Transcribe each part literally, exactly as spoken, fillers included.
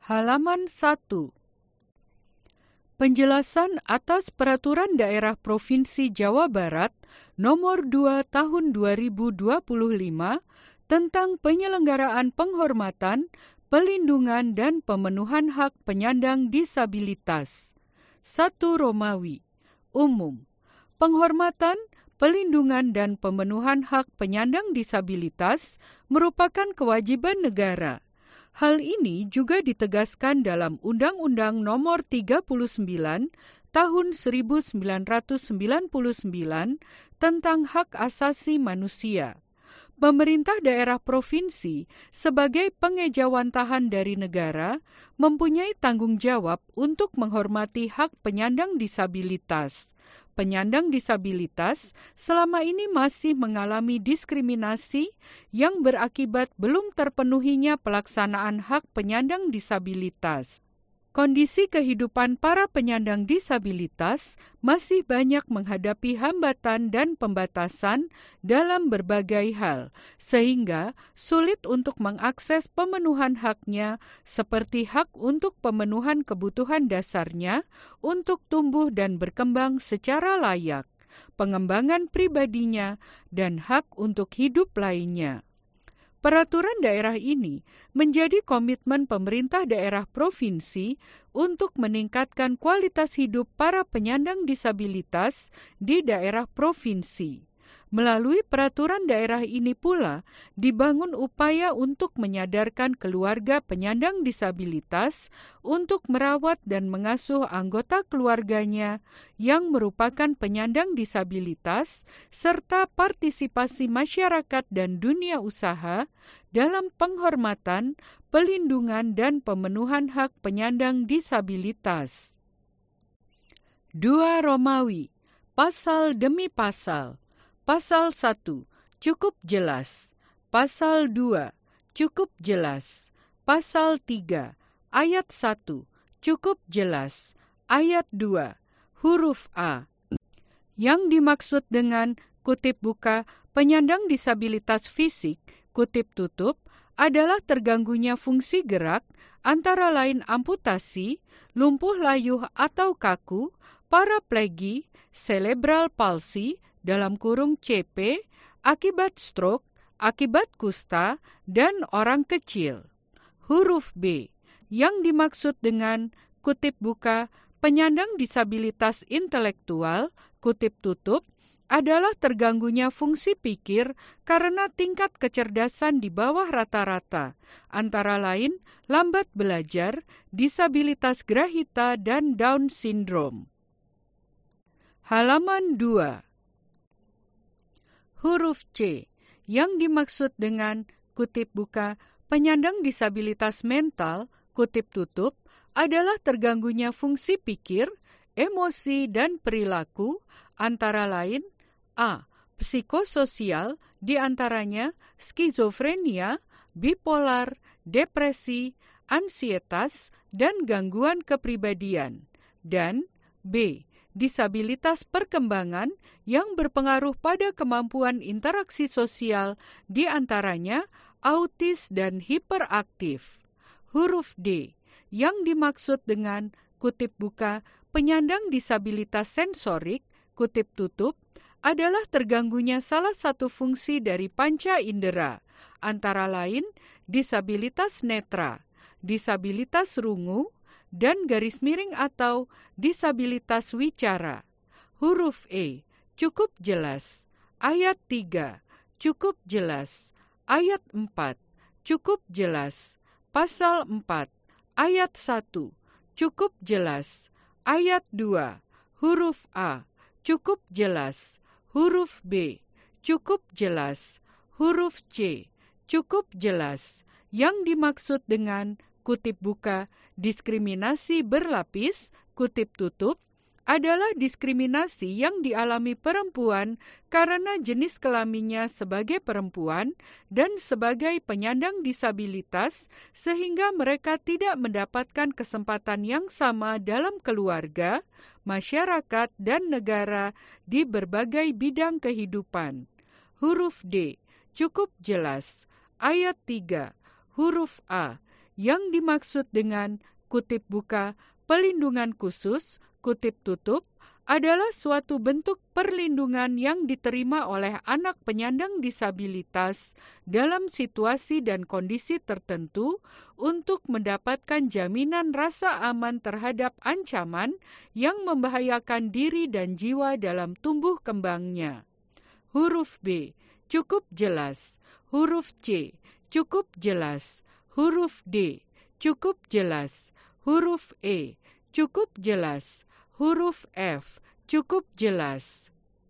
Halaman satu. Penjelasan atas Peraturan Daerah Provinsi Jawa Barat Nomor dua Tahun dua ribu dua puluh lima tentang penyelenggaraan penghormatan, pelindungan dan pemenuhan hak penyandang disabilitas. satu Romawi. Umum. Penghormatan, pelindungan dan pemenuhan hak penyandang disabilitas merupakan kewajiban negara. Hal ini juga ditegaskan dalam Undang-Undang Nomor tiga puluh sembilan Tahun seribu sembilan ratus sembilan puluh sembilan tentang Hak Asasi Manusia. Pemerintah daerah provinsi sebagai pengejawantahan dari negara mempunyai tanggung jawab untuk menghormati hak penyandang disabilitas. Penyandang disabilitas selama ini masih mengalami diskriminasi yang berakibat belum terpenuhinya pelaksanaan hak penyandang disabilitas. Kondisi kehidupan para penyandang disabilitas masih banyak menghadapi hambatan dan pembatasan dalam berbagai hal, sehingga sulit untuk mengakses pemenuhan haknya seperti hak untuk pemenuhan kebutuhan dasarnya untuk tumbuh dan berkembang secara layak, pengembangan pribadinya, dan hak untuk hidup lainnya. Peraturan daerah ini menjadi komitmen pemerintah daerah provinsi untuk meningkatkan kualitas hidup para penyandang disabilitas di daerah provinsi. Melalui peraturan daerah ini pula dibangun upaya untuk menyadarkan keluarga penyandang disabilitas untuk merawat dan mengasuh anggota keluarganya yang merupakan penyandang disabilitas serta partisipasi masyarakat dan dunia usaha dalam penghormatan, pelindungan dan pemenuhan hak penyandang disabilitas. dua Romawi. Pasal demi pasal. Pasal satu, cukup jelas. Pasal dua, cukup jelas. Pasal tiga, ayat satu, cukup jelas. Ayat dua, huruf A. Yang dimaksud dengan kutip buka penyandang disabilitas fisik, kutip tutup, adalah terganggunya fungsi gerak, antara lain amputasi, lumpuh layuh atau kaku, paraplegi, cerebral palsy, dalam kurung C P, akibat stroke, akibat kusta, dan orang kecil. Huruf B, yang dimaksud dengan kutip buka penyandang disabilitas intelektual, kutip tutup, adalah terganggunya fungsi pikir karena tingkat kecerdasan di bawah rata-rata, antara lain lambat belajar, disabilitas grahita, dan Down syndrome. Halaman dua. Huruf C, yang dimaksud dengan kutip buka penyandang disabilitas mental, kutip tutup, adalah terganggunya fungsi pikir, emosi, dan perilaku, antara lain A. Psikososial, diantaranya skizofrenia, bipolar, depresi, ansietas, dan gangguan kepribadian, dan B. Disabilitas perkembangan yang berpengaruh pada kemampuan interaksi sosial, di antaranya autis dan hiperaktif. Huruf D, yang dimaksud dengan kutip buka penyandang disabilitas sensorik, kutip tutup, adalah terganggunya salah satu fungsi dari panca indera, antara lain disabilitas netra, disabilitas rungu, dan garis miring atau disabilitas wicara. Huruf E, cukup jelas. Ayat tiga, cukup jelas. Ayat empat, cukup jelas. Pasal empat, ayat satu, cukup jelas. Ayat dua, huruf A, cukup jelas. Huruf B, cukup jelas. Huruf C, cukup jelas. Yang dimaksud dengan kutip buka diskriminasi berlapis, kutip tutup, adalah diskriminasi yang dialami perempuan karena jenis kelaminnya sebagai perempuan dan sebagai penyandang disabilitas, sehingga mereka tidak mendapatkan kesempatan yang sama dalam keluarga, masyarakat, dan negara di berbagai bidang kehidupan. Huruf D, cukup jelas. Ayat tiga, huruf A, yang dimaksud dengan kutip buka pelindungan khusus, kutip tutup, adalah suatu bentuk perlindungan yang diterima oleh anak penyandang disabilitas dalam situasi dan kondisi tertentu untuk mendapatkan jaminan rasa aman terhadap ancaman yang membahayakan diri dan jiwa dalam tumbuh kembangnya. Huruf B, cukup jelas. Huruf C, cukup jelas. Huruf D, cukup jelas. Huruf E, cukup jelas. Huruf F, cukup jelas.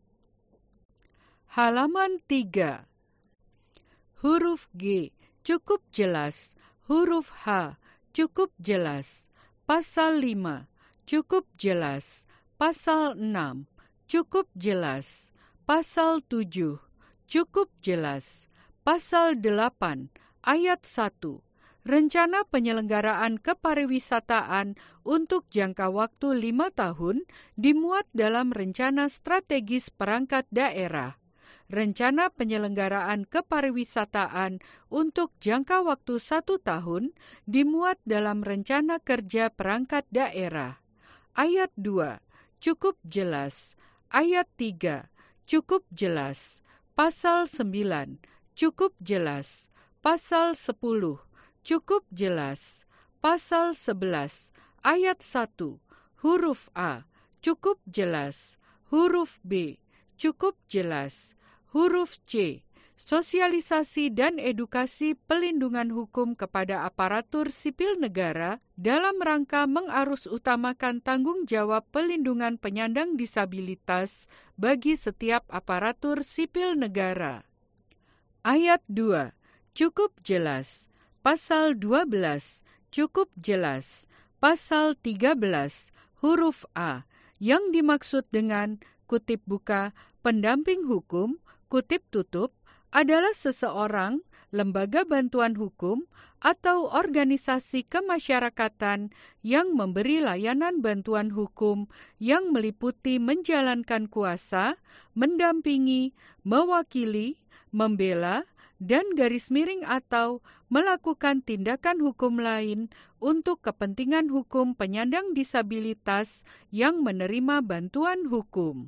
Halaman tiga. Huruf G, cukup jelas. Huruf H, cukup jelas. Pasal lima, cukup jelas. Pasal enam, cukup jelas. Pasal tujuh, cukup jelas. Pasal delapan, ayat satu. Rencana penyelenggaraan kepariwisataan untuk jangka waktu lima tahun dimuat dalam Rencana Strategis Perangkat Daerah. Rencana penyelenggaraan kepariwisataan untuk jangka waktu satu tahun dimuat dalam Rencana Kerja Perangkat Daerah. Ayat dua, cukup jelas. Ayat tiga, cukup jelas. Pasal sembilan, cukup jelas. Pasal sepuluh, cukup jelas. Pasal sebelas, ayat satu, huruf A, cukup jelas. Huruf B, cukup jelas. Huruf C, sosialisasi dan edukasi pelindungan hukum kepada aparatur sipil negara dalam rangka mengarusutamakan tanggung jawab pelindungan penyandang disabilitas bagi setiap aparatur sipil negara. Ayat dua, cukup jelas. Pasal dua belas, cukup jelas. Pasal tiga belas, huruf A, yang dimaksud dengan kutip buka pendamping hukum, kutip tutup, adalah seseorang, lembaga bantuan hukum, atau organisasi kemasyarakatan yang memberi layanan bantuan hukum yang meliputi menjalankan kuasa, mendampingi, mewakili, membela, dan garis miring atau melakukan tindakan hukum lain untuk kepentingan hukum penyandang disabilitas yang menerima bantuan hukum.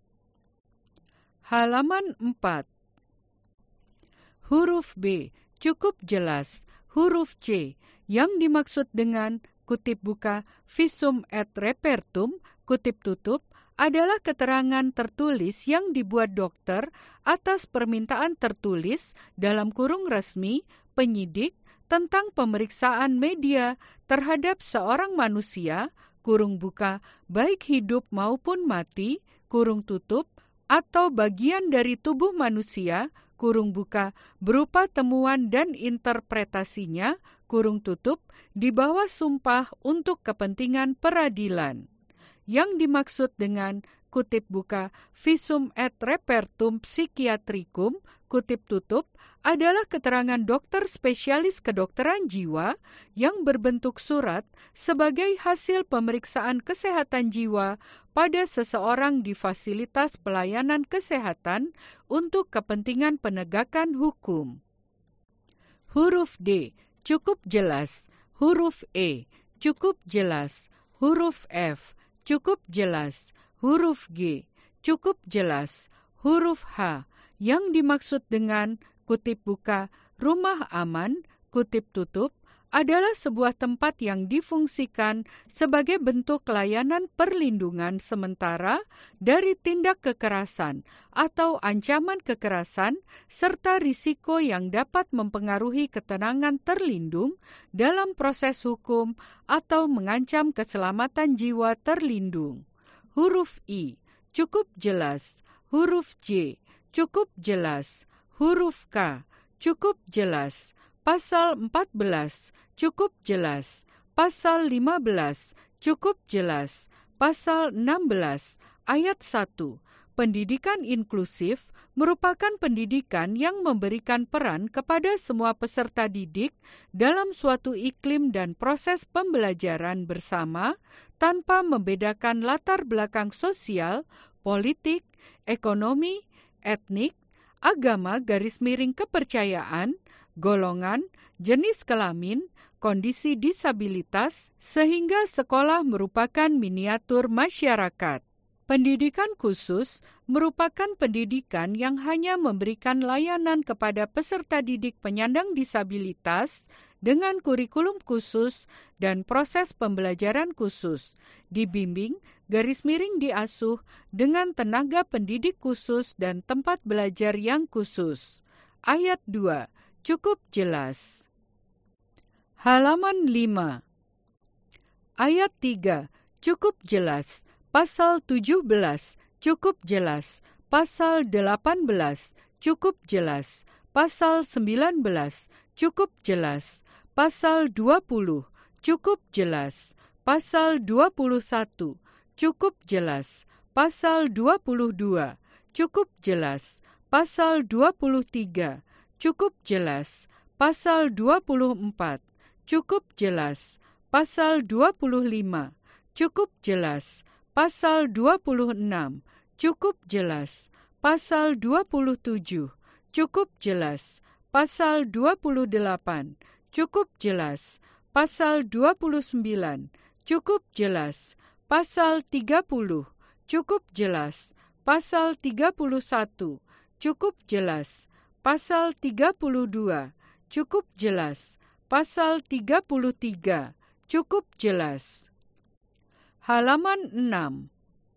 Halaman empat. Huruf B, cukup jelas. Huruf C, yang dimaksud dengan kutip buka visum et repertum, kutip tutup, adalah keterangan tertulis yang dibuat dokter atas permintaan tertulis dalam kurung resmi penyidik tentang pemeriksaan media terhadap seorang manusia, kurung buka, baik hidup maupun mati, kurung tutup, atau bagian dari tubuh manusia, kurung buka, berupa temuan dan interpretasinya, kurung tutup, di bawah sumpah untuk kepentingan peradilan. Yang dimaksud dengan kutip buka visum et repertum psikiatrikum, kutip tutup, adalah keterangan dokter spesialis kedokteran jiwa yang berbentuk surat sebagai hasil pemeriksaan kesehatan jiwa pada seseorang di fasilitas pelayanan kesehatan untuk kepentingan penegakan hukum. Huruf D, cukup jelas. Huruf E, cukup jelas. Huruf F, cukup jelas. Huruf G, cukup jelas. Huruf H, yang dimaksud dengan kutip buka rumah aman, kutip tutup, adalah sebuah tempat yang difungsikan sebagai bentuk layanan perlindungan sementara dari tindak kekerasan atau ancaman kekerasan serta risiko yang dapat mempengaruhi ketenangan terlindung dalam proses hukum atau mengancam keselamatan jiwa terlindung. Huruf I, cukup jelas. Huruf J, cukup jelas. Huruf K, cukup jelas. Pasal empat belas, cukup jelas. Pasal lima belas, cukup jelas. Pasal enam belas, ayat satu. Pendidikan inklusif merupakan pendidikan yang memberikan peran kepada semua peserta didik dalam suatu iklim dan proses pembelajaran bersama tanpa membedakan latar belakang sosial, politik, ekonomi, etnik, agama garis miring kepercayaan, golongan, jenis kelamin, berkondisi disabilitas sehingga sekolah merupakan miniatur masyarakat. Pendidikan khusus merupakan pendidikan yang hanya memberikan layanan kepada peserta didik penyandang disabilitas dengan kurikulum khusus dan proses pembelajaran khusus, dibimbing, garis miring diasuh dengan tenaga pendidik khusus dan tempat belajar yang khusus. Ayat dua, cukup jelas. Halaman lima. Ayat tiga, cukup jelas. Pasal tujuh belas, cukup jelas. Pasal delapan belas, cukup jelas. Pasal sembilan belas, cukup jelas. Pasal dua puluh, cukup jelas. Pasal dua puluh satu, cukup jelas. Pasal dua puluh dua, cukup jelas. Pasal dua puluh tiga, cukup jelas. Pasal dua puluh empat, cukup jelas. Pasal dua puluh lima, cukup jelas. Pasal dua puluh enam, cukup jelas. Pasal dua puluh tujuh, cukup jelas. Pasal dua puluh delapan, cukup jelas. Pasal dua puluh sembilan, cukup jelas. Pasal tiga puluh, cukup jelas. Pasal tiga puluh satu, cukup jelas. Pasal tiga puluh dua, cukup jelas. Pasal tiga puluh tiga, cukup jelas. Halaman enam.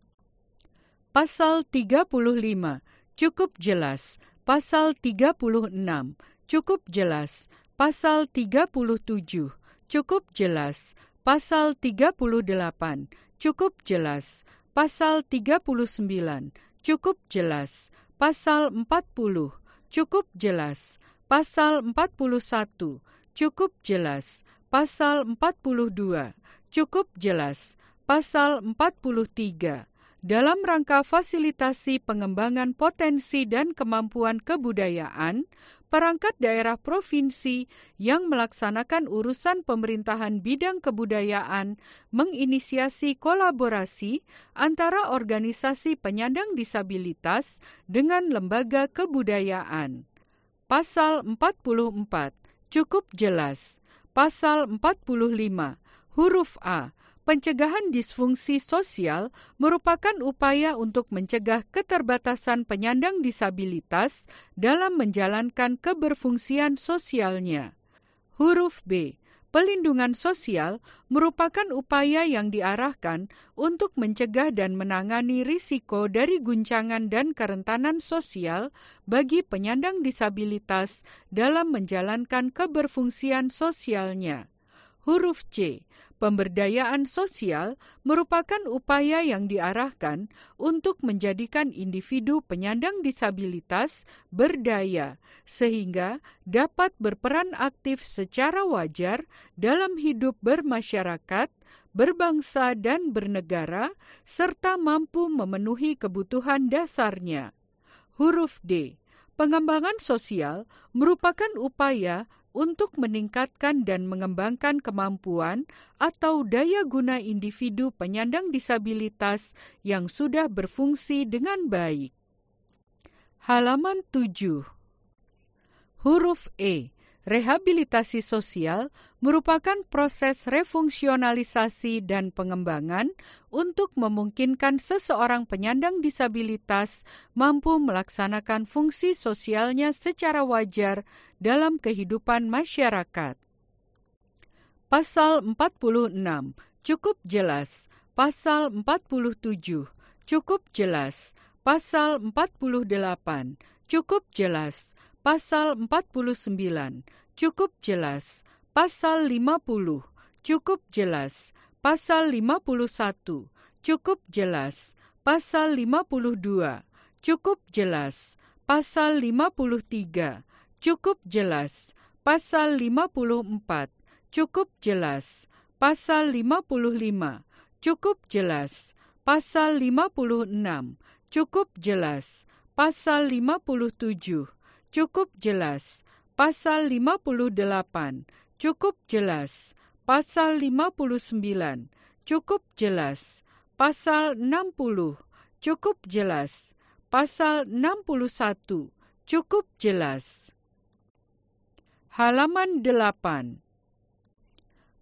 Pasal tiga puluh lima, cukup jelas. Pasal tiga puluh enam, cukup jelas. Pasal tiga puluh tujuh, cukup jelas. Pasal tiga puluh delapan, cukup jelas. Pasal tiga puluh sembilan, cukup jelas. Pasal empat puluh, cukup jelas. Pasal empat puluh satu, cukup jelas. Pasal empat puluh dua, cukup jelas. Pasal empat puluh tiga, dalam rangka fasilitasi pengembangan potensi dan kemampuan kebudayaan, perangkat daerah provinsi yang melaksanakan urusan pemerintahan bidang kebudayaan menginisiasi kolaborasi antara organisasi penyandang disabilitas dengan lembaga kebudayaan. Pasal empat puluh empat, cukup jelas. Pasal empat puluh lima, huruf A, pencegahan disfungsi sosial merupakan upaya untuk mencegah keterbatasan penyandang disabilitas dalam menjalankan keberfungsian sosialnya. Huruf B, pelindungan sosial merupakan upaya yang diarahkan untuk mencegah dan menangani risiko dari guncangan dan kerentanan sosial bagi penyandang disabilitas dalam menjalankan keberfungsian sosialnya. Huruf C, pemberdayaan sosial merupakan upaya yang diarahkan untuk menjadikan individu penyandang disabilitas berdaya, sehingga dapat berperan aktif secara wajar dalam hidup bermasyarakat, berbangsa dan bernegara, serta mampu memenuhi kebutuhan dasarnya. Huruf D, pengembangan sosial merupakan upaya untuk meningkatkan dan mengembangkan kemampuan atau daya guna individu penyandang disabilitas yang sudah berfungsi dengan baik. Halaman tujuh. Huruf E, rehabilitasi sosial merupakan proses refungsionalisasi dan pengembangan untuk memungkinkan seseorang penyandang disabilitas mampu melaksanakan fungsi sosialnya secara wajar dalam kehidupan masyarakat. Pasal empat puluh enam, cukup jelas. Pasal empat puluh tujuh, cukup jelas. Pasal empat puluh delapan, cukup jelas. Pasal empat puluh sembilan, cukup jelas. Pasal lima puluh, cukup jelas. Pasal lima puluh satu, cukup jelas. Pasal lima puluh dua, cukup jelas. Pasal lima puluh tiga, cukup jelas. Pasal lima puluh empat, cukup jelas. Pasal lima puluh lima, cukup jelas. Pasal lima puluh enam, cukup jelas. Pasal lima puluh tujuh, cukup jelas. Pasal lima puluh delapan, cukup jelas. Pasal lima puluh sembilan, cukup jelas. Pasal enam puluh, cukup jelas. Pasal enam puluh satu, cukup jelas. Halaman delapan.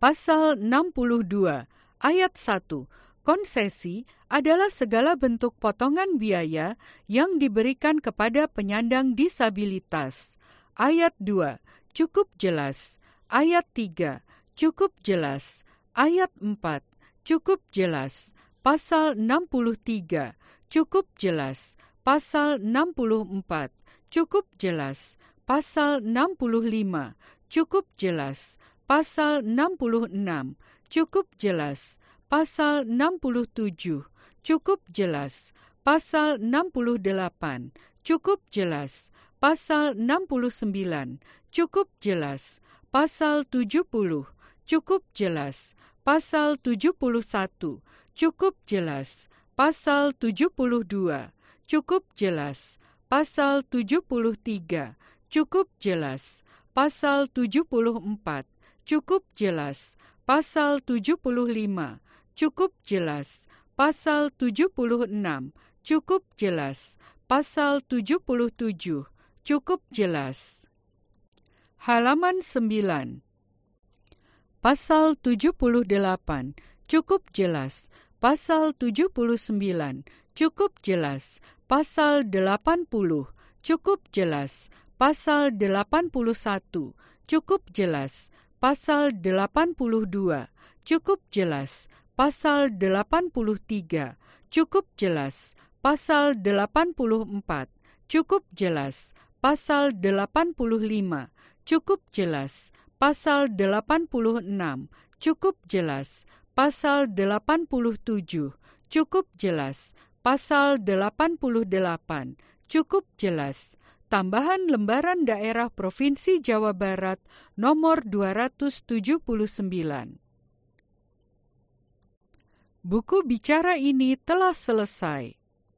Pasal enam puluh dua ayat satu. Konsesi adalah segala bentuk potongan biaya yang diberikan kepada penyandang disabilitas. Ayat dua. Cukup jelas. Ayat tiga. Cukup jelas. Ayat empat. Cukup jelas. Pasal enam puluh tiga. Cukup jelas. Pasal enam puluh empat. Cukup jelas. Pasal enam puluh lima. Cukup jelas. Pasal enam puluh enam. Cukup jelas. Pasal enam puluh tujuh. Cukup jelas. Pasal enam puluh delapan. Cukup jelas. Pasal enam puluh sembilan. Cukup jelas. Pasal tujuh puluh. Cukup jelas. Pasal tujuh puluh satu. Cukup jelas. Pasal tujuh puluh dua. Cukup jelas. Pasal tujuh puluh tiga. Cukup jelas. Pasal tujuh puluh empat. Cukup jelas. Pasal tujuh puluh lima. Cukup jelas. Pasal tujuh puluh enam. Cukup jelas. Pasal tujuh puluh tujuh. Cukup jelas. Halaman sembilan. Pasal tujuh puluh delapan. Cukup jelas. Pasal tujuh puluh sembilan. Cukup jelas. Pasal delapan puluh. Cukup jelas. Pasal delapan puluh satu. Cukup jelas. Pasal delapan puluh dua. Cukup jelas. Pasal delapan puluh tiga. Cukup jelas. Pasal delapan puluh empat. Cukup jelas. Pasal delapan puluh lima. Cukup jelas. Pasal delapan puluh enam. Cukup jelas. Pasal delapan puluh tujuh. Cukup jelas. Pasal delapan puluh delapan. Cukup jelas. Tambahan lembaran daerah Provinsi Jawa Barat nomor dua ratus tujuh puluh sembilan. Buku bicara ini telah selesai.